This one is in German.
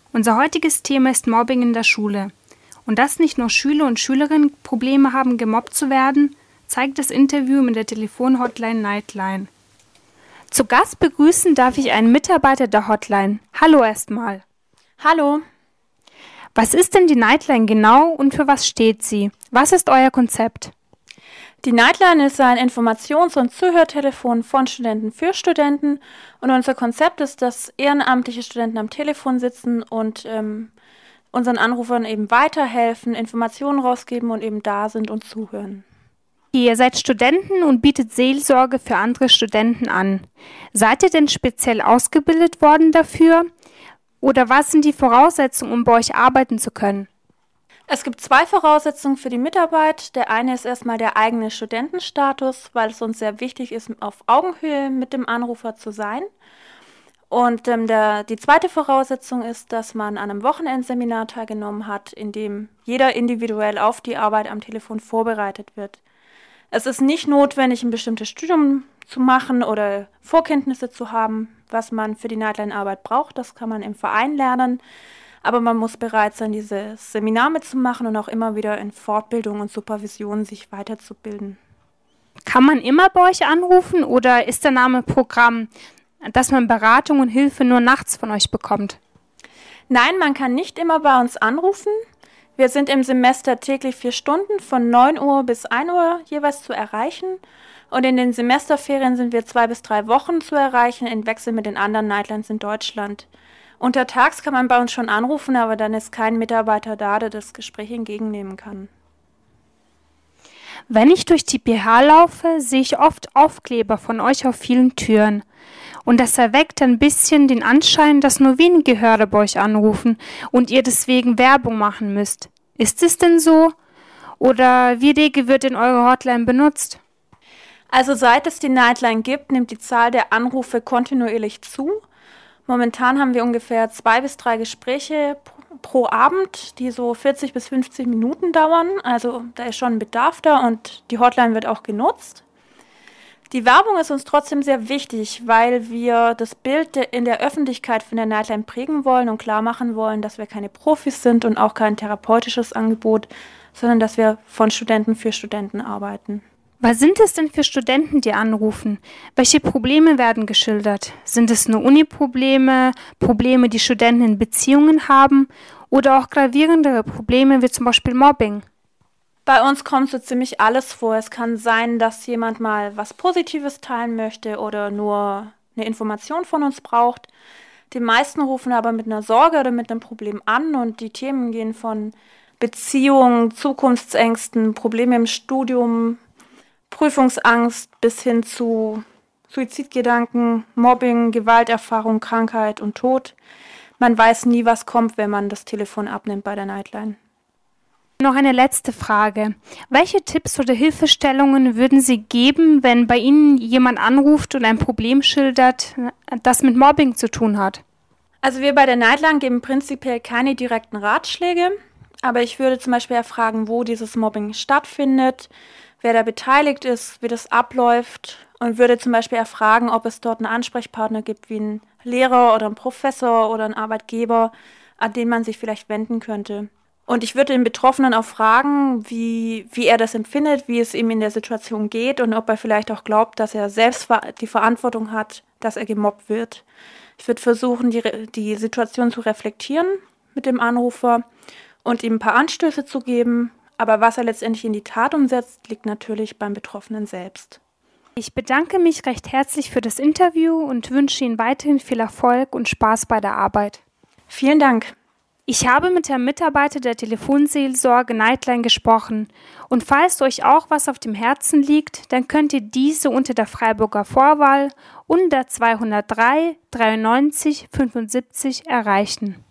Unser heutiges Thema ist Mobbing in der Schule. Und dass nicht nur Schüler und Schülerinnen Probleme haben, gemobbt zu werden, zeigt das Interview mit der Telefonhotline Nightline. Zu Gast begrüßen darf ich einen Mitarbeiter der Hotline. Hallo erstmal. Hallo. Was ist denn die Nightline genau und für was steht sie? Was ist euer Konzept? Die Nightline ist ein Informations- und Zuhörtelefon von Studenten für Studenten und unser Konzept ist, dass ehrenamtliche Studenten am Telefon sitzen und unseren Anrufern eben weiterhelfen, Informationen rausgeben und eben da sind und zuhören. Ihr seid Studenten und bietet Seelsorge für andere Studenten an. Seid ihr denn speziell ausgebildet worden dafür? Oder was sind die Voraussetzungen, um bei euch arbeiten zu können? Es gibt 2 Voraussetzungen für die Mitarbeit. Der eine ist erstmal der eigene Studentenstatus, weil es uns sehr wichtig ist, auf Augenhöhe mit dem Anrufer zu sein. Und die zweite Voraussetzung ist, dass man an einem Wochenendseminar teilgenommen hat, in dem jeder individuell auf die Arbeit am Telefon vorbereitet wird. Es ist nicht notwendig, ein bestimmtes Studium zu machen oder Vorkenntnisse zu haben, was man für die Nightline-Arbeit braucht. Das kann man im Verein lernen. Aber man muss bereit sein, dieses Seminar mitzumachen und auch immer wieder in Fortbildung und Supervision sich weiterzubilden. Kann man immer bei euch anrufen oder ist der Name Programm, dass man Beratung und Hilfe nur nachts von euch bekommt? Nein, man kann nicht immer bei uns anrufen. Wir sind im Semester täglich 4 Stunden von 9 Uhr bis 1 Uhr jeweils zu erreichen. Und in den Semesterferien sind wir 2 bis 3 Wochen zu erreichen, in Wechsel mit den anderen Nightlines in Deutschland. Untertags kann man bei uns schon anrufen, aber dann ist kein Mitarbeiter da, der das Gespräch entgegennehmen kann. Wenn ich durch die PH laufe, sehe ich oft Aufkleber von euch auf vielen Türen. Und das erweckt ein bisschen den Anschein, dass nur wenige Hörer bei euch anrufen und ihr deswegen Werbung machen müsst. Ist es denn so? Oder wie rege wird denn eure Hotline benutzt? Also seit es die Nightline gibt, nimmt die Zahl der Anrufe kontinuierlich zu. Momentan haben wir ungefähr 2 bis 3 Gespräche pro Abend, die so 40 bis 50 Minuten dauern. Also da ist schon ein Bedarf da und die Hotline wird auch genutzt. Die Werbung ist uns trotzdem sehr wichtig, weil wir das Bild in der Öffentlichkeit von der Nightline prägen wollen und klar machen wollen, dass wir keine Profis sind und auch kein therapeutisches Angebot, sondern dass wir von Studenten für Studenten arbeiten. Was sind es denn für Studenten, die anrufen? Welche Probleme werden geschildert? Sind es nur Uni-Probleme, Probleme, die Studenten in Beziehungen haben oder auch gravierendere Probleme wie zum Beispiel Mobbing? Bei uns kommt so ziemlich alles vor. Es kann sein, dass jemand mal was Positives teilen möchte oder nur eine Information von uns braucht. Die meisten rufen aber mit einer Sorge oder mit einem Problem an und die Themen gehen von Beziehungen, Zukunftsängsten, Probleme im Studium, Prüfungsangst bis hin zu Suizidgedanken, Mobbing, Gewalterfahrung, Krankheit und Tod. Man weiß nie, was kommt, wenn man das Telefon abnimmt bei der Nightline. Noch eine letzte Frage. Welche Tipps oder Hilfestellungen würden Sie geben, wenn bei Ihnen jemand anruft und ein Problem schildert, das mit Mobbing zu tun hat? Also wir bei der Nightline geben prinzipiell keine direkten Ratschläge, aber ich würde zum Beispiel erfragen, wo dieses Mobbing stattfindet, wer da beteiligt ist, wie das abläuft und würde zum Beispiel erfragen, ob es dort einen Ansprechpartner gibt, wie einen Lehrer oder einen Professor oder einen Arbeitgeber, an den man sich vielleicht wenden könnte. Und ich würde den Betroffenen auch fragen, wie er das empfindet, wie es ihm in der Situation geht und ob er vielleicht auch glaubt, dass er selbst die Verantwortung hat, dass er gemobbt wird. Ich würde versuchen, die Situation zu reflektieren mit dem Anrufer und ihm ein paar Anstöße zu geben. Aber was er letztendlich in die Tat umsetzt, liegt natürlich beim Betroffenen selbst. Ich bedanke mich recht herzlich für das Interview und wünsche Ihnen weiterhin viel Erfolg und Spaß bei der Arbeit. Vielen Dank. Ich habe mit dem Mitarbeiter der Telefonseelsorge Nightline gesprochen und falls euch auch was auf dem Herzen liegt, dann könnt ihr diese unter der Freiburger Vorwahl unter 203 93 75 erreichen.